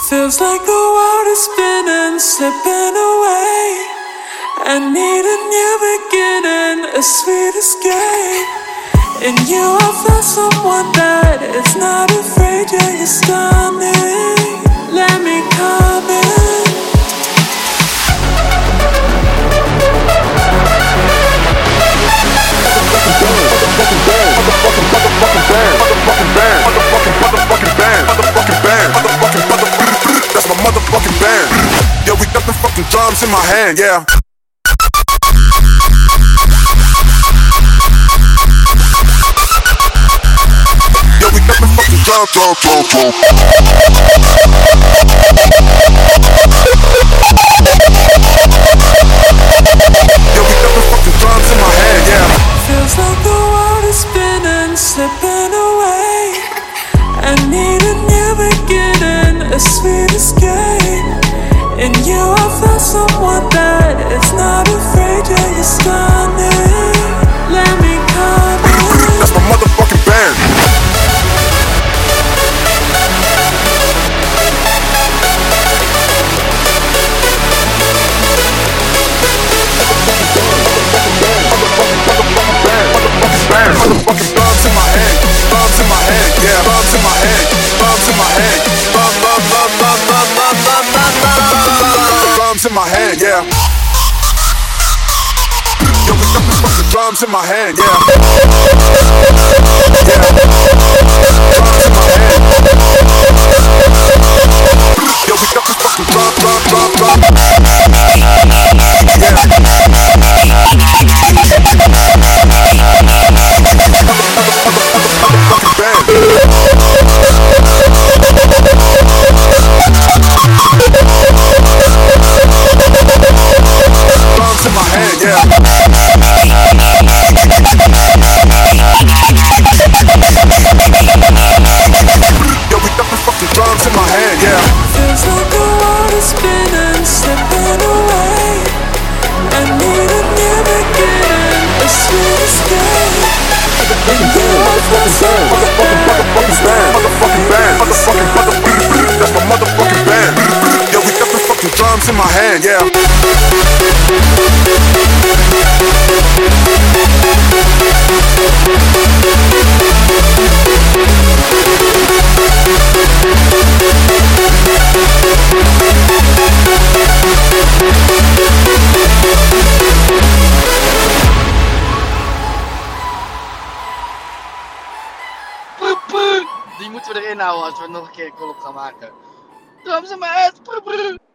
Feels like the world is spinning, slipping away. I need a new beginning, a sweet escape. In you I found someone that is not afraid, yeah, you're stunning. Let me come in. That's my motherfucking band. Yo, we got the fucking drums in my hand, yeah. Yo, we got the fucking drums. Yo, we got the fucking drums in my hand, yeah. Feels like the world is spinning, slipping away. I need a new beginning, a sweet escape. In you I found someone that is not afraid, yeah, you're stunning. Let me come in. That's my motherfucking band. Motherfucking drums in my hand, drums in my hand, yeah, drums in my hand, drums in my hand, drums in my hand, yeah. Yo, we got the fucking drums in my hand, yeah. Drums in my hand. Yo, we got the fucking drum. Drums in my hand, yeah. Yo, we got the fucking drums in my hand, yeah. Feels like the world is spinning, slipping away. I need a new beginning, a sweet escape. In you I found someone Motherfucking band. That's my motherfucking band. Yo, we got the fucking drums in my hand, yeah. Die moeten we erin houden als we nog een keer een collab gaan maken. Drums in mijn head.